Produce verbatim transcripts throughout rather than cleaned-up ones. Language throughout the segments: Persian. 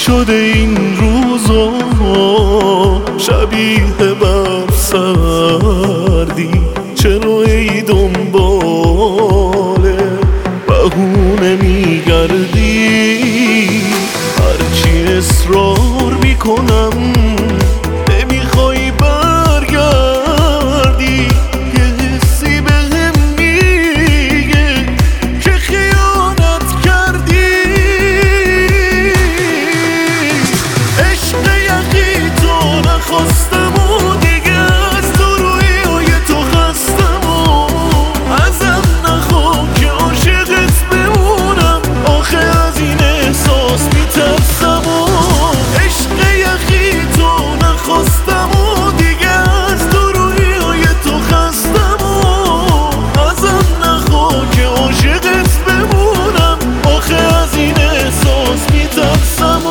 شده این روزا شبیه بر سردی، چرا ای دنباله بهونه میگردی؟ هرچی اصرار میکنم نمیخوای برگردی، یه حسی بهم میگه که خیانت کردی. عشق یقی تو نخواستم و دیگه از تو روی های تو خستم و ازم نخواه که عاشقت بمونم، آخه از این احساس میترسم و عشق یقی تو نخواستم و دیگه از تو روی های تو خستم و ازم نخواه که عاشقت بمونم، آخه از این احساس میترسم و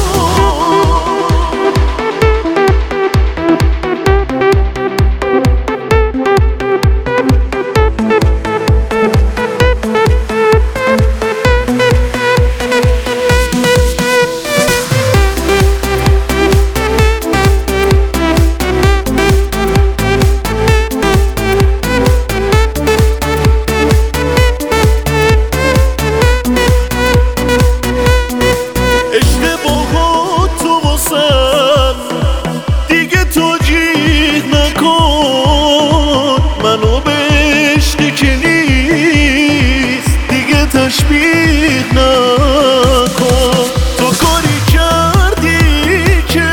دیگه توجیه نکن منو به عشقی که نیست، دیگه تشبیه نکن. تو کاری کردی که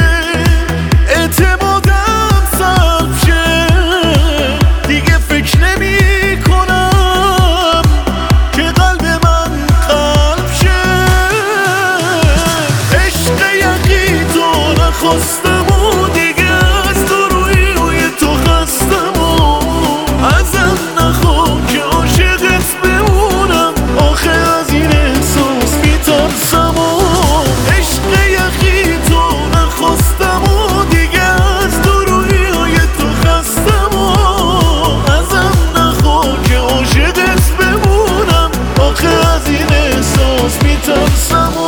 اعتمادم سلب شه، دیگه فکر نمی کنم که قلب من قلب شه. عشق یقی تو نخواستم و دیگه از تو روی روی تو خستم و ازم نخواه که عاشقت بمونم، آخه از این احساس میترسم و عشق یقی تو نخواستم و دیگه از تو روی روی تو خستم و ازم نخواه که عاشقت بمونم، آخه از این احساس میترسم و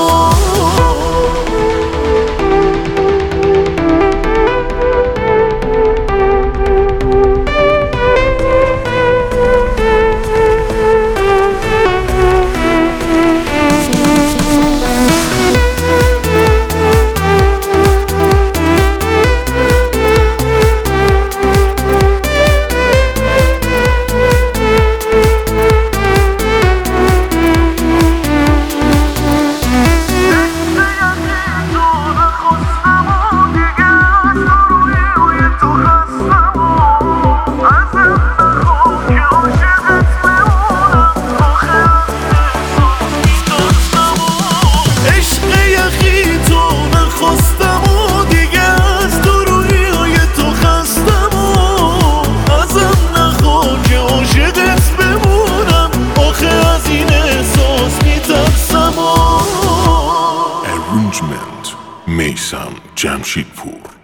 میثم جمشیدپور.